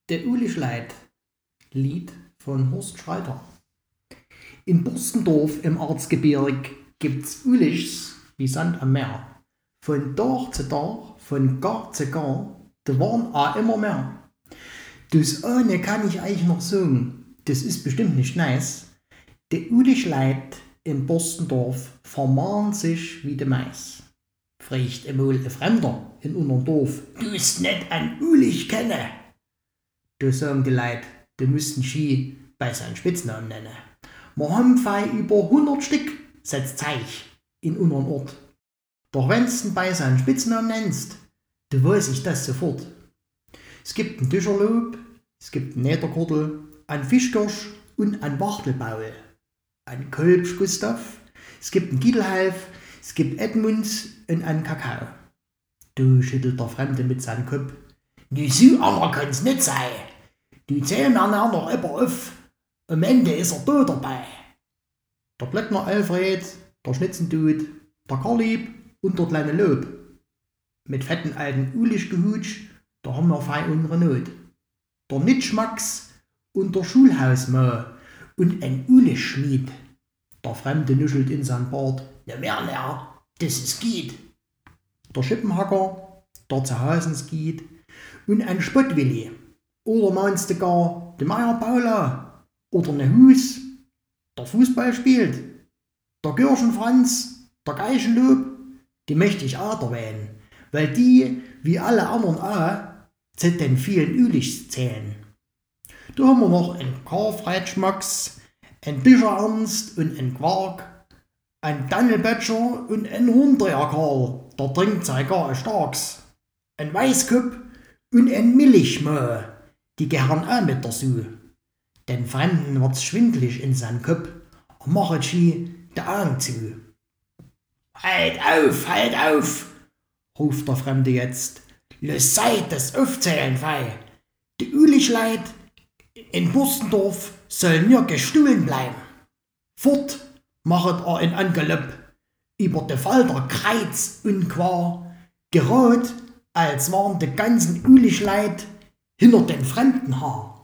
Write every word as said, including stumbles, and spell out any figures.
Der Ulischleid, Lied von Horst Schreiter. In Burstendorf im Erzgebirg gibt's Ulichs wie Sand am Meer. Von Tag zu Tag, von Gar zu Gar, da waren auch immer mehr. Das eine kann ich euch noch sagen, das ist bestimmt nicht nice. Der Ulischleid im Burstendorf vermahnt sich wie de Mais. Fragt emol ein Fremder in unserem Dorf, du's net an Ulich kenne? Da sagen die Leute, die müssten Ski bei seinen Spitznamen nennen. Wir haben fei über hundert Stück, setzt Zeich in unserem Ort. Doch wenn's ihn bei seinen Spitznamen nennst, du weiß ich das sofort. Es gibt einen Tischerlob, es gibt einen Nädergürtel, einen Fischkirsch und einen Wachtelbaul, einen Kolbsch Gustav, es gibt einen Giedelhalf, es gibt Edmunds und einen Kakao. Du schüttelt der Fremde mit seinem Kopf. Du so einer kann's nicht sein. Du zähl mir noch immer auf. Am Ende ist er tot dabei. Der Blöckner Alfred, der Schnitzendud, der Karlieb und der kleine Lob. Mit fetten alten Ulisch-Gehutsch, da haben wir fei unsere Not. Der Nitschmax und der Schulhausmau und ein Ulisch-Schmied. Der Fremde nuschelt in sein Bart. Ne mehr, ne, das ist geht. Der Schippenhacker, der zu Hausens geht. Und ein Spottwilli. Oder meinst du gar de Meier Paula? Oder ne Hus, der Fußball spielt? Der Girschenfranz, der Geichenlob? Die möchte ich auch erwähnen, weil die, wie alle anderen auch, zu den vielen Ulichs zählen. Da haben wir noch einen Karfreitschmax, einen Bischer Ernst und einen Quark, einen Dannelböttcher und einen Horndreher-Karl, der trinkt sei gar starks, ein Weißkopf und ein Milchmau, die gehören auch mit dazu. Den Fremden wird's schwindlig in seinen Kopf, er machet schi de Augen zu. Halt auf, halt auf, ruft der Fremde jetzt. Lass Zeit das Aufzählen fei. Die Ulischleid in Burstendorf sollen nur gestohlen bleiben. Fort machet er in Angalopp über de Falter kreuz und quer, gerot, als waren de ganzen Ulischleid hinter den fremden Haar.